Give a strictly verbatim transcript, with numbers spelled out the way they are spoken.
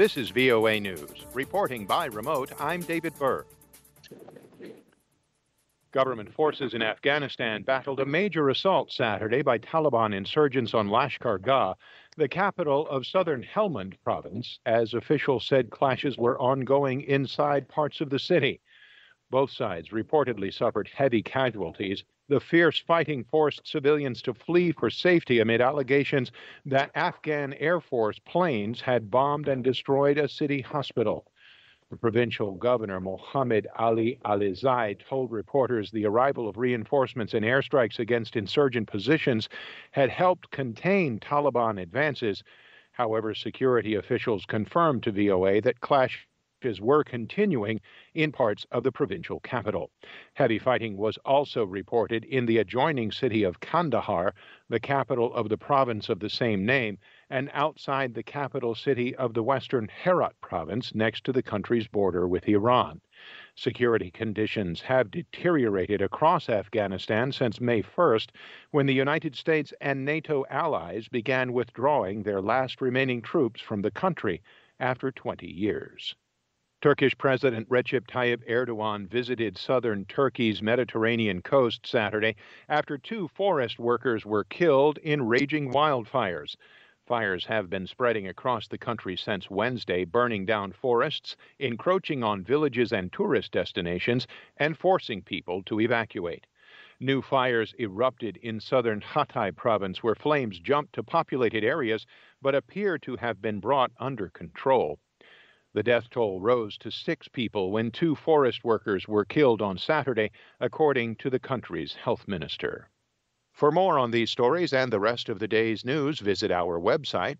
This is V O A News. Reporting by remote, I'm David Burr. Government forces in Afghanistan battled a major assault Saturday by Taliban insurgents on Lashkar Gah, the capital of southern Helmand province, as officials said clashes were ongoing inside parts of the city. Both sides reportedly suffered heavy casualties. The fierce fighting forced civilians to flee for safety amid allegations that Afghan Air Force planes had bombed and destroyed a city hospital. The provincial governor, Mohammed Ali Alizai, told reporters the arrival of reinforcements and airstrikes against insurgent positions had helped contain Taliban advances. However, security officials confirmed to V O A that clashes were continuing in parts of the provincial capital. Heavy fighting was also reported in the adjoining city of Kandahar, the capital of the province of the same name, and outside the capital city of the western Herat province next to the country's border with Iran. Security conditions have deteriorated across Afghanistan since May first, when the United States and NATO allies began withdrawing their last remaining troops from the country after twenty years. Turkish President Recep Tayyip Erdogan visited southern Turkey's Mediterranean coast Saturday after two forest workers were killed in raging wildfires. Fires have been spreading across the country since Wednesday, burning down forests, encroaching on villages and tourist destinations, and forcing people to evacuate. New fires erupted in southern Hatay province, where flames jumped to populated areas but appear to have been brought under control. The death toll rose to six people when two forest workers were killed on Saturday, according to the country's health minister. For more on these stories and the rest of the day's news, visit our website,